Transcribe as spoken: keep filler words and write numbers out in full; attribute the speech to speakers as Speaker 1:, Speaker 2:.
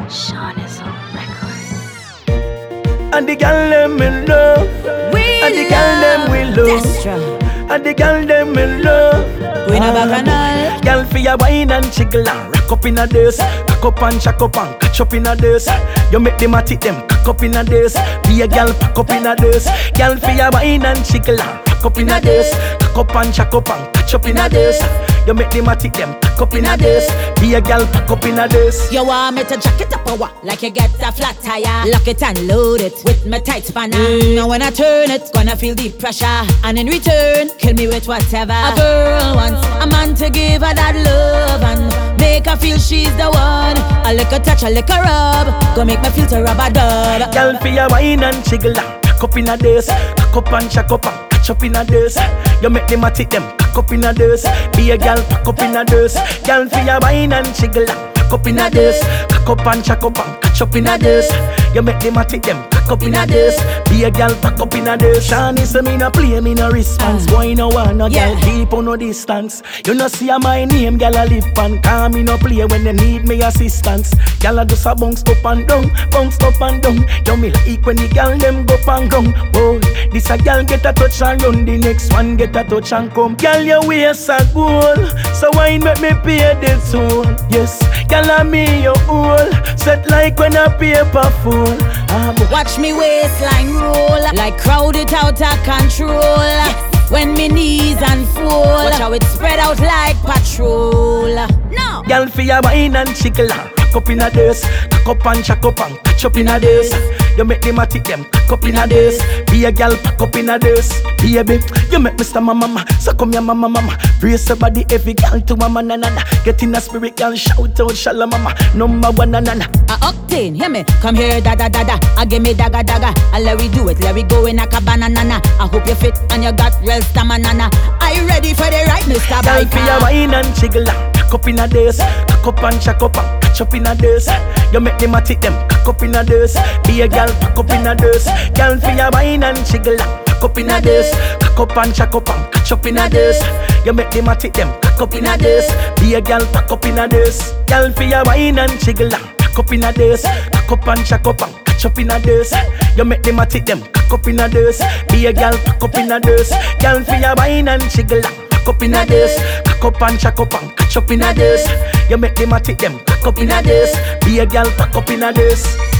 Speaker 1: Sean is on record.
Speaker 2: And the girl them in love.
Speaker 3: We
Speaker 2: And the girl them we love.
Speaker 3: Destra.
Speaker 2: And the girl them in love.
Speaker 3: We no bacchanal.
Speaker 2: Girl for your wine and jiggle and rock up in a dance. Cock up and shack up and catch up in a dance. You make them a tick them cock up in a dance. Be a girl pack up in a dance. Girl for your wine and jiggle and rock up in a dance. Cock up and shack up and catch up in a dance. You make them a tick them cock up in a dance. Be a girl pack up in a dance.
Speaker 3: You want me to jack it up or what? Like you get a flat tire. Lock it and load it with my tight spanner. Mm. Now when I turn it, gonna feel the pressure. And in return, kill me with whatever. A girl wants a man to give her that love and make her feel she's the one. A lick a touch, a lick a rub, go make me feel to rub a dub.
Speaker 2: Girl for your wine and jiggle and cock up in a dance. Cock up and shack up and catch up in a dance. You make them a tick them cock up in a dance. Be a girl pack up in a dance. Girl for your wine and jiggle and cock up in a dance. Cock up and shack up and catch up in a dance. You make them a tick them cock up in a dance. Be a girl pack up in a dance. Shawty say me no play, me no response. Uh, Boy no want no
Speaker 3: yeah.
Speaker 2: girl keep on no distance. You no see a my name, girl a live and call me no play when they need me assistance. Girl a just a bounce up and down, bounce up and down. You me like when the girl them go and gong. Boy, this a girl get a touch and run, the next one get a touch and come. Girl your waist a gold, so why make me pay the toll? Yes, girl a me your all, set like when a paper full. Ah,
Speaker 3: watch me waistline roll, like crowd it out of control. Yes. When me knees unfold, watch how it spread out like patrol. No.
Speaker 2: Girl for your wine and jiggle and cock up in a dance. Cock up and shack up and catch up in a dance. You make them a tick them cock up in a dance. Be a girl pack up in a dance. Baby, you make Mister Mama Mama. So come your mama mama. Brace your body every girl to mama na na na. Get in a spirit girl, shout out shala mama. Number one na na na.
Speaker 3: A octane, hear me, come here da da da da. I give me dagga dagga. And let we do it, let we go in a cabana nana. I hope you fit and you got real stamina. Are you ready for the ride, Mister
Speaker 2: Girl
Speaker 3: Biker?
Speaker 2: for your wine and jiggle and cock up in a dance. Cock up and shack up and catch up in a dance. You make them a tick them cock up in a dance. Be a girl pack up in a dance. Girl for your wine and jiggle and cock up in a dance. Cock up and shack up and catch up in a dance. You make them a tick them cock up in a dance. Be a girl pack up in a dance. Girl for your wine and jiggle and cock up in a dance. Cock up and shack up and catch up in a dance. You make them a tick them cock up in a dance. Be a girl pack up in a dance. Girl for your wine and jiggle and cock up in a dance. Cock up and shack up and catch up in a dance. You make them a tick them cock up in a dance. Be a girl pack up in a dance.